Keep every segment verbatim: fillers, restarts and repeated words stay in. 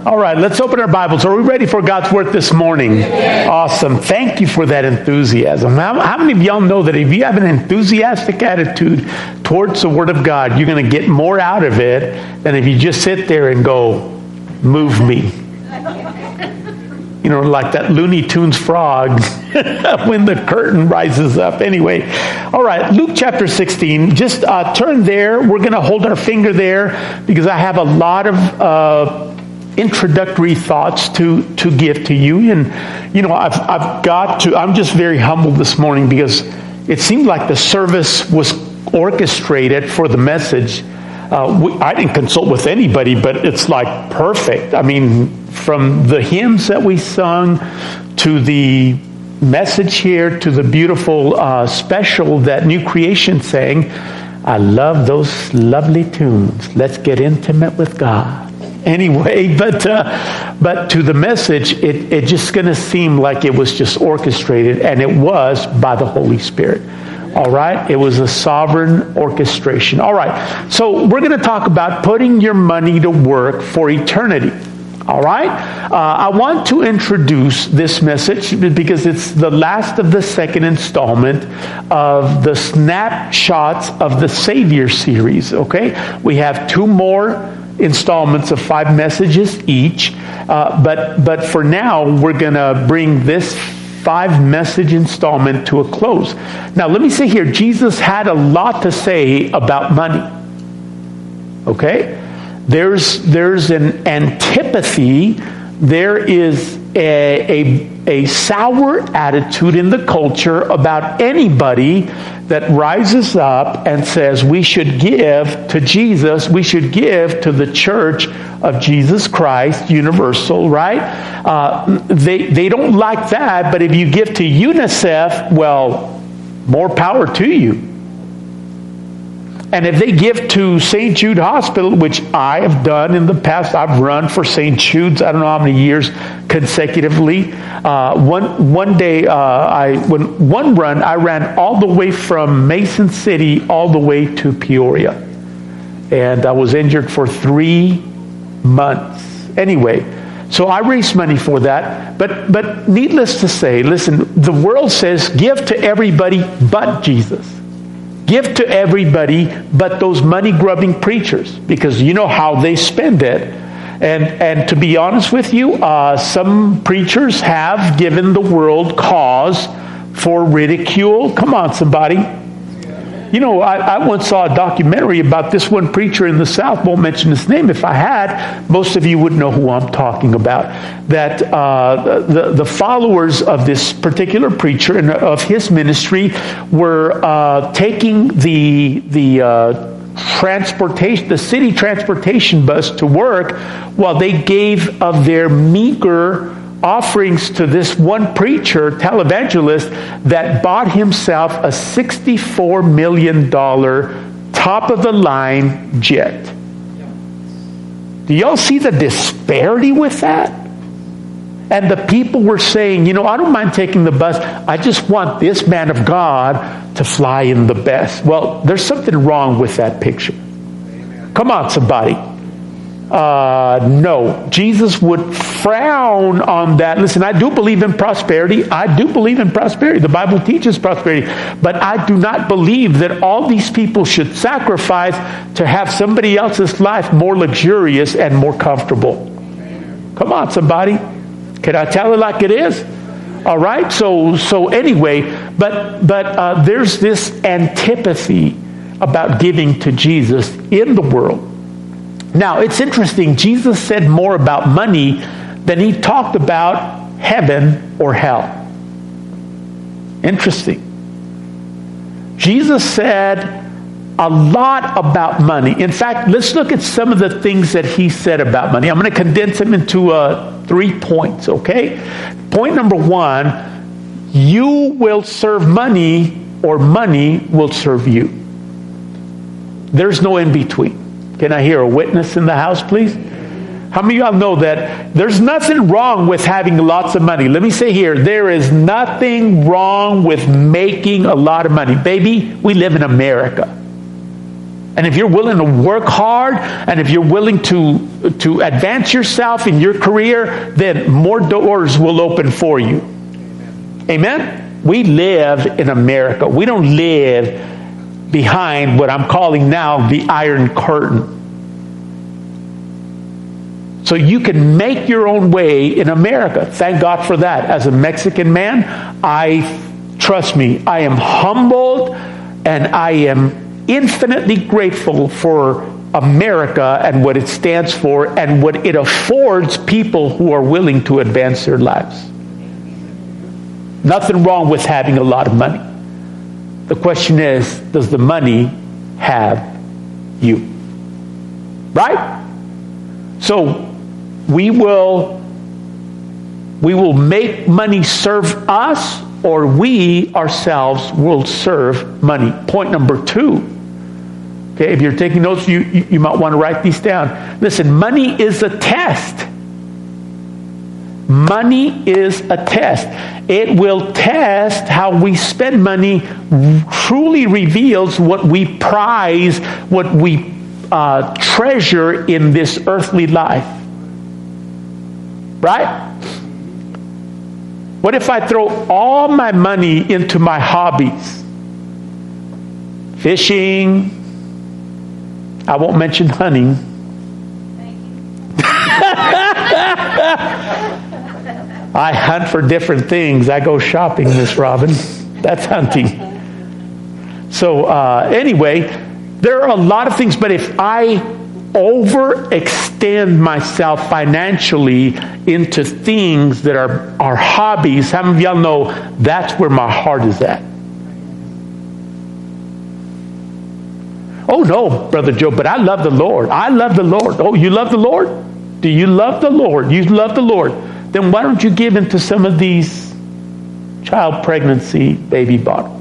All right, let's open our Bibles. Are we ready for God's Word this morning? Yes. Awesome. Thank you for that enthusiasm. How, how many of y'all know that if you have an enthusiastic attitude towards the Word of God, you're going to get more out of it than if you just sit there and go, move me. You know, like that Looney Tunes frog when the curtain rises up. Anyway, all right, Luke chapter sixteen. Just uh, turn there. We're going to hold our finger there because I have a lot of uh, introductory thoughts to, to give to you. And, you know, I've, I've got to, I'm just very humbled this morning because it seemed like the service was orchestrated for the message. Uh, we, I didn't consult with anybody, but it's like perfect. I mean, from the hymns that we sung to the message here to the beautiful uh, special that New Creation sang, I love those lovely tunes. Let's get intimate with God. Anyway, but uh, but to the message, it, it just going to seem like it was just orchestrated, and it was by the Holy Spirit. All right? It was a sovereign orchestration. All right. So we're going to talk about putting your money to work for eternity. All right? Uh, I want to introduce this message because it's the last of the second installment of the Snapshots of the Savior series. Okay? We have two more installments of five messages each. Uh, but, but for now, we're going to bring this five message installment to a close. Now, let me say here, Jesus had a lot to say about money. Okay? There's, there's an antipathy. There is a, a, a sour attitude in the culture about anybody that rises up and says we should give to Jesus, we should give to the church of Jesus Christ, universal, right? Uh, they, they don't like that, but if you give to UNICEF, well, more power to you. And if they give to Saint Jude Hospital, which I have done in the past, I've run for Saint Jude's, I don't know how many years consecutively. Uh, one one day, uh, I when one run, I ran all the way from Mason City all the way to Peoria. And I was injured for three months. Anyway, so I raised money for that. But, but needless to say, listen, the world says give to everybody but Jesus. Give to everybody but those money-grubbing preachers, because you know how they spend it. And and to be honest with you, uh, some preachers have given the world cause for ridicule. Come on, somebody. You know, I, I once saw a documentary about this one preacher in the South. Won't mention his name. If I had, most of you would know who I'm talking about. That uh, the, the followers of this particular preacher and of his ministry were uh, taking the the uh, transportation, the city transportation bus to work, while they gave of their meager offerings to this one preacher, televangelist, that bought himself a sixty-four million dollars top-of-the-line jet. Do y'all see the disparity with that? And the people were saying, you know, I don't mind taking the bus. I just want this man of God to fly in the best. Well, there's something wrong with that picture. Come on, somebody. Uh, no, Jesus would frown on that. Listen, I do believe in prosperity. I do believe in prosperity. The Bible teaches prosperity. But I do not believe that all these people should sacrifice to have somebody else's life more luxurious and more comfortable. Come on, somebody. Can I tell it like it is? All right. So, so anyway, but, but, uh, there's this antipathy about giving to Jesus in the world. Now, it's interesting. Jesus said more about money than he talked about heaven or hell. Interesting. Jesus said a lot about money. In fact, let's look at some of the things that he said about money. I'm going to condense them into uh, three points, okay? Point number one, you will serve money or money will serve you. There's no in between. Can I hear a witness in the house, please? How many of y'all know that there's nothing wrong with having lots of money? Let me say here, there is nothing wrong with making a lot of money. Baby, we live in America. And if you're willing to work hard, and if you're willing to, to advance yourself in your career, then more doors will open for you. Amen? We live in America. We don't live behind what I'm calling now the Iron Curtain. So you can make your own way in America. Thank God for that. As a Mexican man, I, trust me, I am humbled and I am infinitely grateful for America and what it stands for and what it affords people who are willing to advance their lives. Nothing wrong with having a lot of money. The question is, does the money have you? Right? So we will we will make money serve us, or we ourselves will serve money. Point number two. Okay, if you're taking notes, you, you, you might want to write these down. Listen, money is a test. Money is a test. It will test how we spend money, truly reveals what we prize, what we uh, treasure in this earthly life. Right? What if I throw all my money into my hobbies? Fishing. I won't mention hunting. I hunt for different things. I go shopping, Miss Robin. That's hunting. So uh, anyway, there are a lot of things, but if I overextend myself financially into things that are, are hobbies, how many of y'all know that's where my heart is at? Oh, no, Brother Joe, but I love the Lord. I love the Lord. Oh, you love the Lord? Do you love the Lord? You love the Lord. Then why don't you give into some of these child pregnancy baby bottles?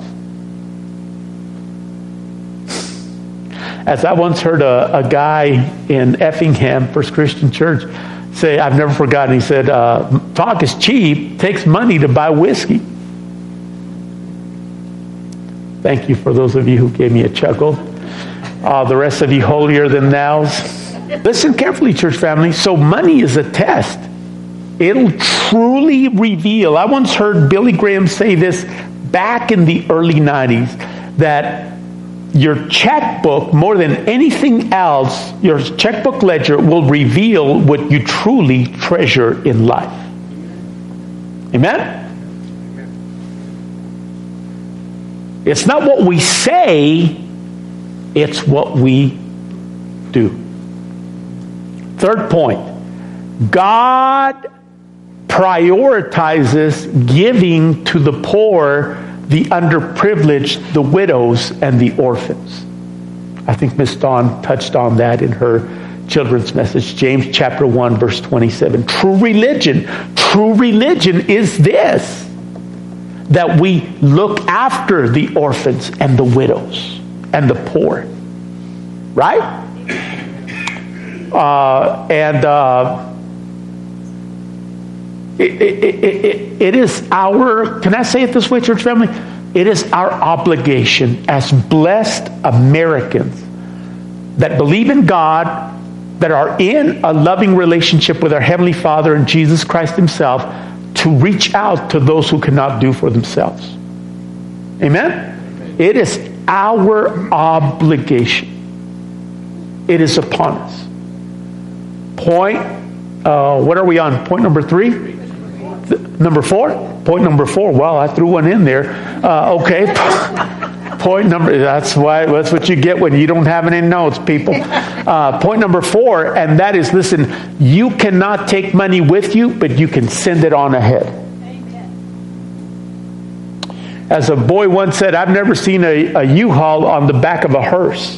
As I once heard a, a guy in Effingham, First Christian Church, say, I've never forgotten, he said, uh, talk is cheap, takes money to buy whiskey. Thank you for those of you who gave me a chuckle. Uh, the rest of you holier than thous. Listen carefully, church family. So money is a test. It'll truly reveal. I once heard Billy Graham say this back in the early nineties, that your checkbook, more than anything else, your checkbook ledger will reveal what you truly treasure in life. Amen? It's not what we say, it's what we do. Third point, God prioritizes giving to the poor, the underprivileged, the widows, and the orphans. I think Miss Dawn touched on that in her children's message. James chapter one, verse twenty-seven. True religion, true religion is this, that we look after the orphans and the widows and the poor. Right? Uh, and uh, it, it, it, it, it is our, can I say it this way, church family? It is our obligation as blessed Americans that believe in God, that are in a loving relationship with our Heavenly Father and Jesus Christ Himself, to reach out to those who cannot do for themselves. Amen? It is our obligation. It is upon us. Point, uh, what are we on? Point number three? Th- number four? Point number four. Well, I threw one in there. Uh, okay. Point number, that's why, that's what you get when you don't have any notes, people. Uh, point number four, and that is, listen, you cannot take money with you, but you can send it on ahead. Amen. As a boy once said, I've never seen a, a U-Haul on the back of a hearse.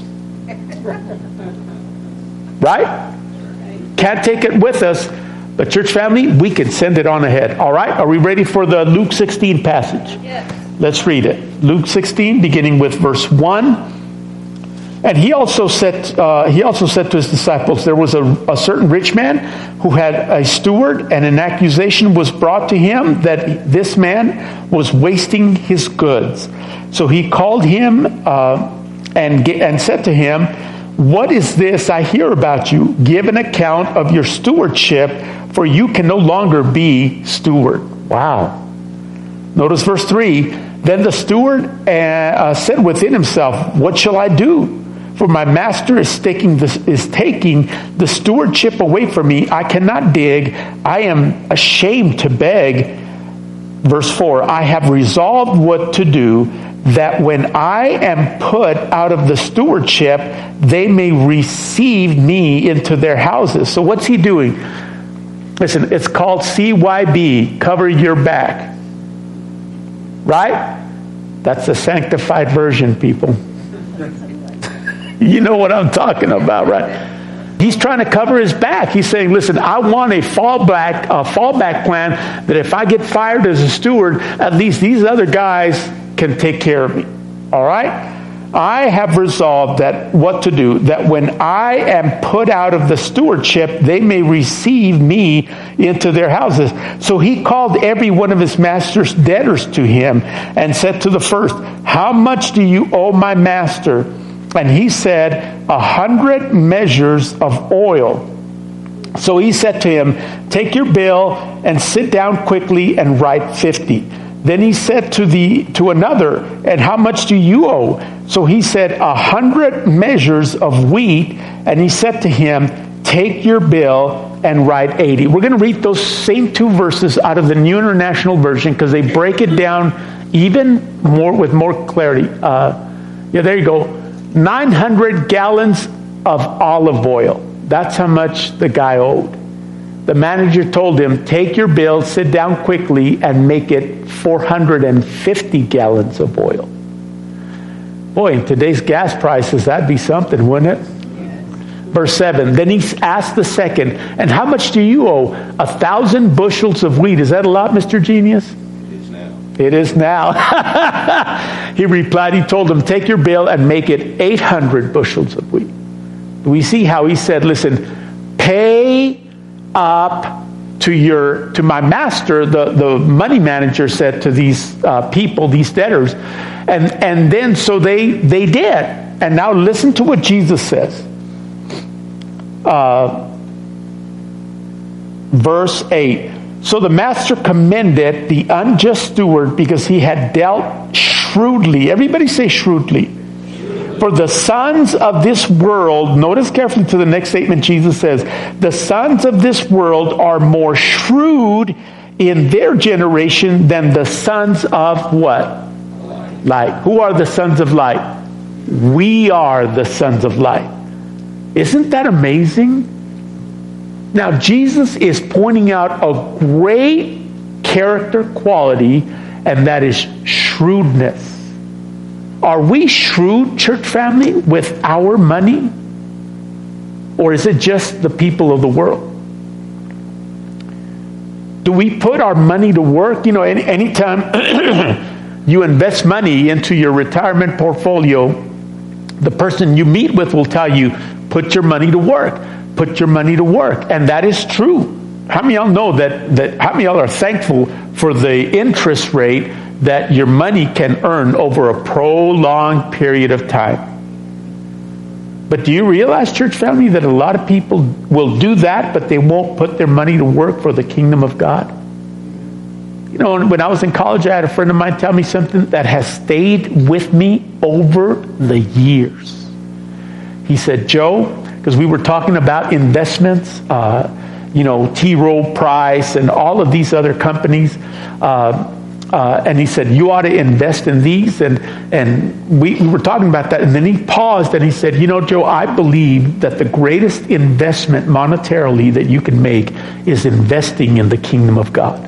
Right? Can't take it with us, but church family, we can send it on ahead. All right? Are we ready for the Luke sixteen passage? Yes. Let's read it. Luke sixteen, beginning with verse one. And he also said, uh, he also said to his disciples, there was a, a certain rich man who had a steward, and an accusation was brought to him that this man was wasting his goods. So he called him uh, and, and said to him, what is this I hear about you? Give an account of your stewardship, for you can no longer be steward. Wow. Notice verse three. Then the steward uh, said within himself, what shall I do? For my master is taking, the, is taking the stewardship away from me. I cannot dig. I am ashamed to beg. Verse four, I have resolved what to do, that when I am put out of the stewardship, they may receive me into their houses. So what's he doing? Listen, it's called C Y B, cover your back. Right? That's the sanctified version, people. You know what I'm talking about, right? He's trying to cover his back. He's saying, listen, I want a fallback, a fallback plan that if I get fired as a steward, at least these other guys can take care of me. All right? I have resolved that what to do, that when I am put out of the stewardship, they may receive me into their houses. So he called every one of his master's debtors to him and said to the first, how much do you owe my master? And he said, a hundred measures of oil. So he said to him, take your bill and sit down quickly and write fifty. Then he said to the to another, and how much do you owe? So he said, a hundred measures of wheat. And he said to him, take your bill and write eighty. We're going to read those same two verses out of the New International Version because they break it down even more with more clarity. Uh, yeah, there you go. nine hundred gallons of olive oil. That's how much the guy owed. The manager told him, take your bill, sit down quickly, and make it four hundred fifty gallons of oil. Boy, in today's gas prices, that'd be something, wouldn't it? Verse seven, then he asked the second, and how much do you owe? A thousand bushels of wheat. Is that a lot, Mister Genius? It is now. He replied, he told him, take your bill and make it eight hundred bushels of wheat. We see how he said, listen, pay up to your to my master. The, the money manager said to these uh, people, these debtors. And, and then so they, they did. And now listen to what Jesus says. Uh, verse eight. So the master commended the unjust steward because he had dealt shrewdly. Everybody say shrewdly. For the sons of this world, notice carefully to the next statement Jesus says, the sons of this world are more shrewd in their generation than the sons of what? Light. Who are the sons of light? We are the sons of light. Isn't that amazing? Now, Jesus is pointing out a great character quality, and that is shrewdness. Are we shrewd, church family, with our money? Or is it just the people of the world? Do we put our money to work? You know, any anytime you invest money into your retirement portfolio, the person you meet with will tell you, put your money to work. Put your money to work. And that is true. How many of y'all know that, that how many of y'all are thankful for the interest rate that your money can earn over a prolonged period of time? But do you realize, church family, that a lot of people will do that, but they won't put their money to work for the kingdom of God? You know, when I was in college, I had a friend of mine tell me something that has stayed with me over the years. He said, Joe, because we were talking about investments, uh, you know, T. Rowe Price and all of these other companies. Uh, uh, and he said, you ought to invest in these. And, and we, we were talking about that. And then he paused and he said, you know, Joe, I believe that the greatest investment monetarily that you can make is investing in the kingdom of God.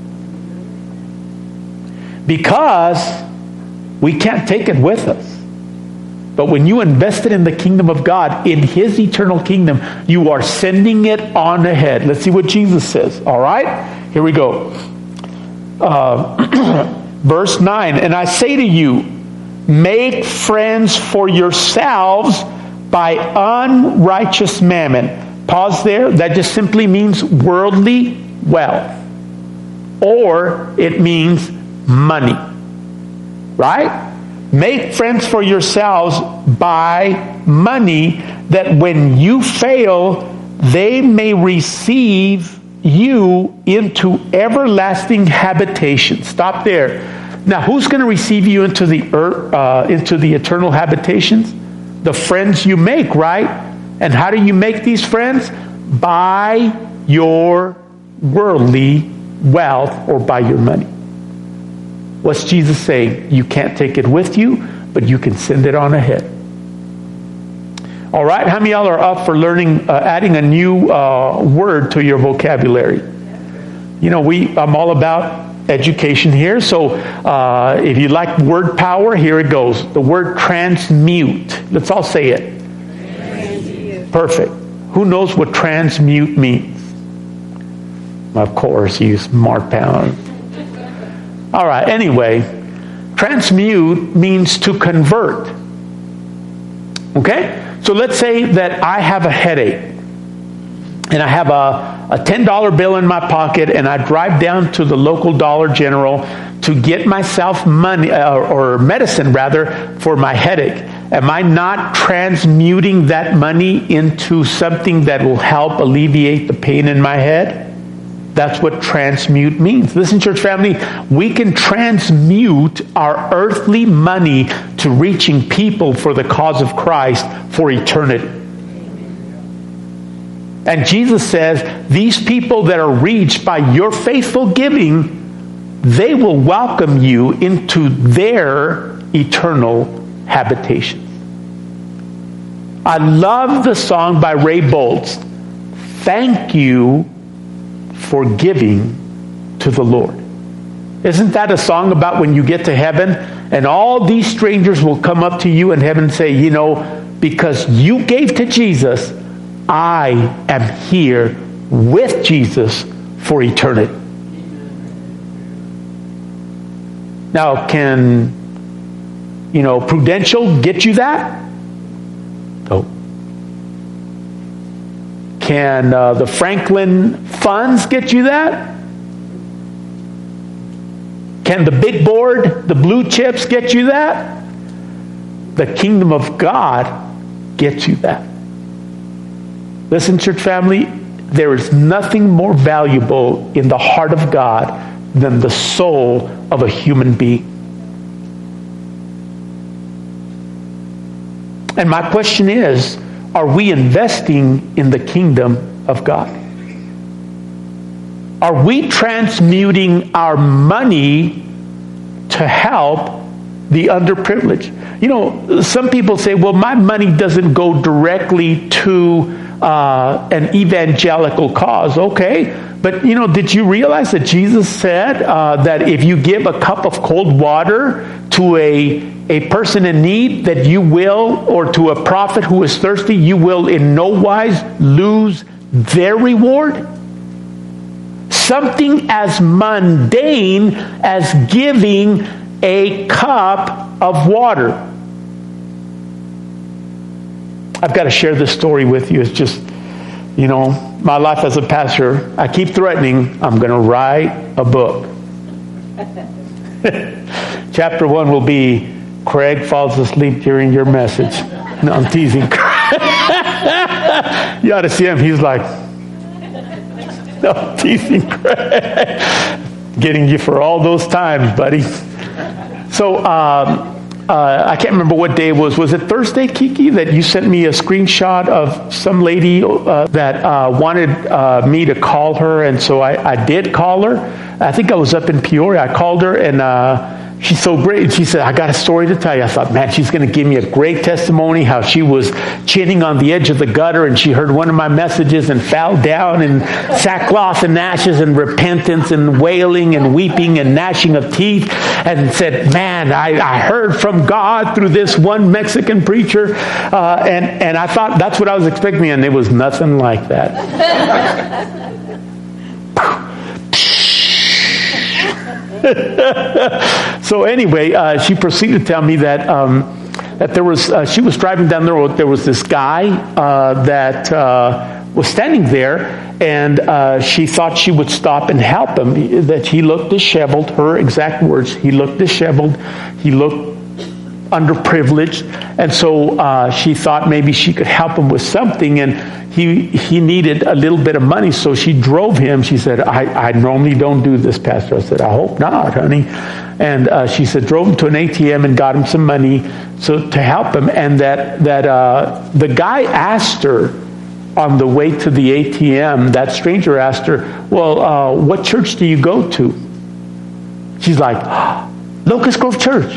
Because we can't take it with us. But when you invest it in the kingdom of God, in his eternal kingdom, you are sending it on ahead. Let's see what Jesus says. All right? Here we go. Uh, verse nine. And I say to you, make friends for yourselves by unrighteous mammon. Pause there. That just simply means worldly wealth. Or it means money. Right? Make friends for yourselves by money, that when you fail, they may receive you into everlasting habitation. Stop there. Now, who's going to receive you into the earth, uh, into the eternal habitations? The friends you make, right? And how do you make these friends? By your worldly wealth or by your money. What's Jesus saying? You can't take it with you, but you can send it on ahead. All right, how many of y'all are up for learning, uh, adding a new uh, word to your vocabulary? You know, we I'm all about education here. So uh, if you like word power, here it goes. The word transmute. Let's all say it. Transmute. Perfect. Who knows what transmute means? Of course, you smart pound. All right, anyway, transmute means to convert. Okay? So let's say that I have a headache and I have a, a ten dollar bill in my pocket and I drive down to the local Dollar General to get myself money uh, or medicine rather for my headache. Am I not transmuting that money into something that will help alleviate the pain in my head? That's what transmute means. Listen, church family, we can transmute our earthly money to reaching people for the cause of Christ for eternity. And Jesus says, these people that are reached by your faithful giving, they will welcome you into their eternal habitation. I love the song by Ray Boltz, Thank You for Giving to the Lord. Isn't that a song about when you get to heaven and all these strangers will come up to you in heaven and say, you know, because you gave to Jesus, I am here with Jesus for eternity. Now, can, you know, Prudential get you that? No. Can uh, the Franklin Funds get you that? Can the big board, the blue chips get you that? The kingdom of God gets you that. Listen, church family, there is nothing more valuable in the heart of God than the soul of a human being. And my question is, are we investing in the kingdom of God? Are we transmuting our money to help the underprivileged? You know, some people say, well, my money doesn't go directly to uh, an evangelical cause. Okay, but you know, did you realize that Jesus said uh, that if you give a cup of cold water to a a person in need, that you will, or to a prophet who is thirsty, you will in no wise lose their reward? Something as mundane as giving a cup of water. I've got to share this story with you. It's just, you know, my life as a pastor, I keep threatening I'm going to write a book. Chapter one will be Craig falls asleep during your message. No, I'm teasing. You ought to see him. He's like, no, I'm teasing Craig. Getting you for all those times, buddy. So, um, uh, I can't remember what day it was. Was it Thursday, Kiki, that you sent me a screenshot of some lady uh, that uh, wanted uh, me to call her, and so I, I did call her. I think I was up in Peoria. I called her, and uh, she's so great. She said, I got a story to tell you. I thought, man, she's going to give me a great testimony, how she was chinning on the edge of the gutter and she heard one of my messages and fell down in sackcloth and ashes and repentance and wailing and weeping and gnashing of teeth, and said, man, I, I heard from God through this one Mexican preacher. Uh, and, and I thought that's what I was expecting, and it was nothing like that. So anyway, uh, she proceeded to tell me that um, that there was uh, she was driving down the road. There was this guy uh, that uh, was standing there, and uh, she thought she would stop and help him. That he looked disheveled. Her exact words: he looked disheveled. He looked underprivileged. And so uh, she thought maybe she could help him with something. And he he needed a little bit of money. So she drove him. She said, I, I normally don't do this, Pastor. I said, I hope not, honey. And uh, she said, drove him to an A T M and got him some money so to help him. And that, that uh, the guy asked her on the way to the A T M, that stranger asked her, well, uh, what church do you go to? She's like, oh, Locust Grove Church.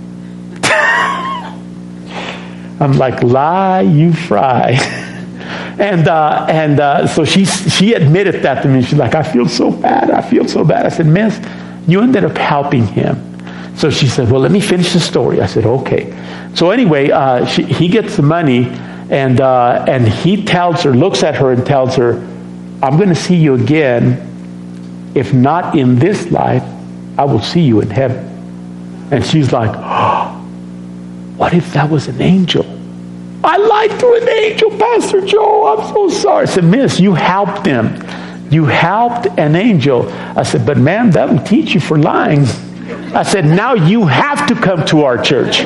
I'm like, lie, you fry. and uh, and uh, so she she admitted that to me. She's like, I feel so bad. I feel so bad. I said, Miss, you ended up helping him. So she said, well, let me finish the story. I said, okay. So anyway, uh, she, he gets the money, and uh, and he tells her, looks at her and tells her, I'm going to see you again. If not in this life, I will see you in heaven. And she's like, oh, what if that was an angel? I lied to an angel, Pastor Joe. I'm so sorry. I said, Miss, you helped him. You helped an angel. I said, but ma'am, that will teach you for lying. I said, now you have to come to our church.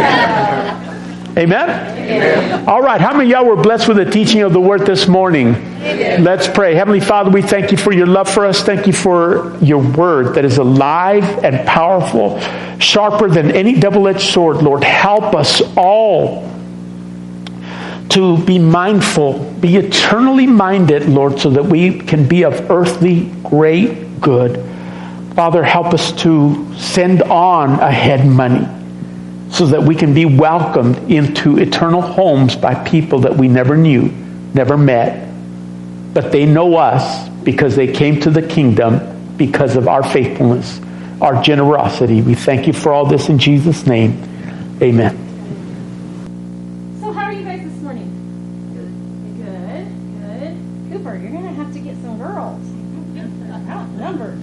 Amen? Amen? All right. How many of y'all were blessed with the teaching of the word this morning? Amen. Let's pray. Heavenly Father, we thank you for your love for us. Thank you for your word that is alive and powerful, sharper than any double-edged sword. Lord, help us all to be mindful, be eternally minded, Lord, so that we can be of earthly great good. Father, help us to send on ahead money so that we can be welcomed into eternal homes by people that we never knew, never met, but they know us because they came to the kingdom because of our faithfulness, our generosity. We thank you for all this in Jesus' name. Amen. So how are you guys this morning? Good. Good. Good. Cooper, you're going to have to get some girls. Numbers.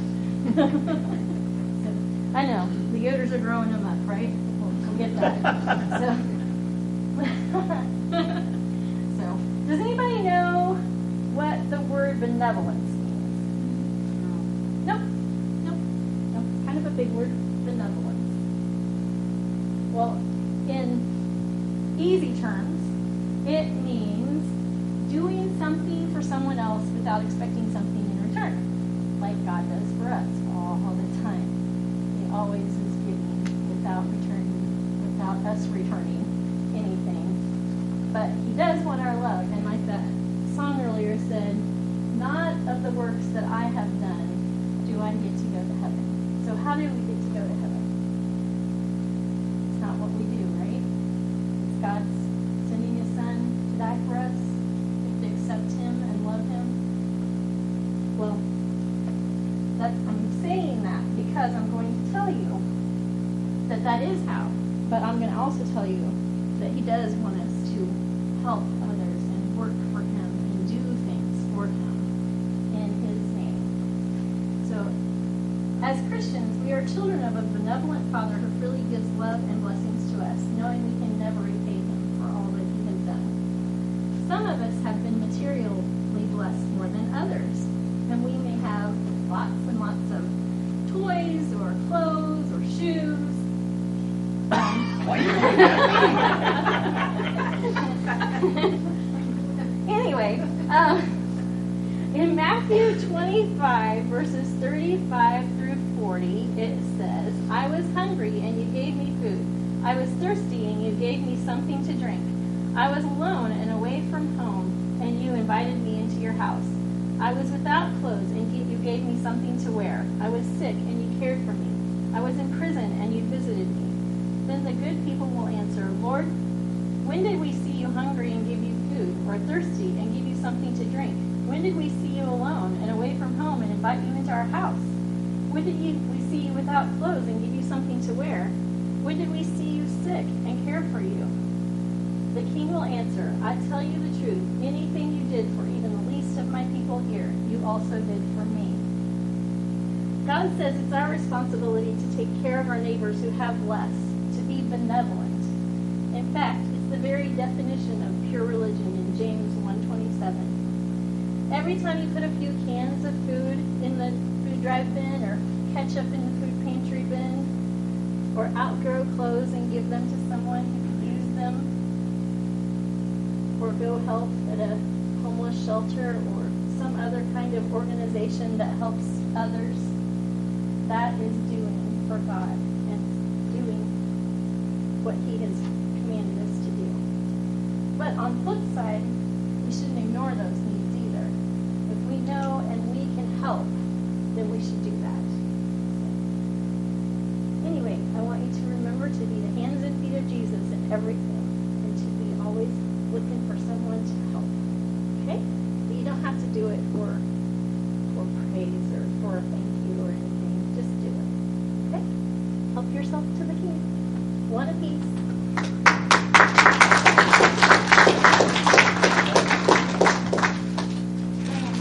I know. The Yoders are growing them up, right? We'll get that. So, so, does anybody know what the word benevolence means? Nope. Nope. Nope. Kind of a big word, benevolence. Well, in easy terms, it means doing something for someone else without expecting something in return, like God does for us all, all the time. He always is giving without returning, without us returning anything. But he does want our love, and like that song earlier said, not of the works that I have done do I get to go to heaven. So how do we get to go to heaven? It's not what we do, right? It's God's sending his son to die for us. We have to accept him and love him. Well, that, I'm saying that because I'm going to tell you that that is how. But I'm going to also tell you that he does want us to help others and work for him and do things for him in his name. So, as Christians, we are children of a benevolent Father who freely gives love and blessings to us, knowing we can never repay him for all that he has done. Some of us have been materially blessed more than others, and we may have lots and lots of toys or clothes or shoes. Anyway, um, in Matthew twenty-five, verses thirty-five through forty, it says, I was hungry, and you gave me food. I was thirsty, and you gave me something to drink. I was alone and away from home, and you invited me into your house. I was without clothes, and you gave me something to wear. I was sick, and you cared for me. I was in prison, and you visited me. Then the good people will answer, Lord, when did we see you hungry and give you food, or thirsty and give you something to drink? When did we see you alone and away from home and invite you into our house? When did you, we see you without clothes and give you something to wear? When did we see you sick and care for you? The king will answer, I tell you the truth, anything you did for even the least of my people here, you also did for me. God says it's our responsibility to take care of our neighbors who have less, to be benevolent. In fact, it's the very definition of pure religion in James one twenty-seven. Every time you put a few cans of food in the food drive bin, or ketchup in the food pantry bin, or outgrow borrow clothes and give them to someone who could use them, or go help at a homeless shelter or some other kind of organization that helps others, that is doing for God and doing what He has commanded us to do. But on the flip side, we shouldn't ignore those needs either. If we know and we can help, then we should do that. Anyway, I want you to remember to be the hands and feet of Jesus in everything, and to be always looking for someone to help. Okay? But you don't have to do it for for praise or for a thank you or anything.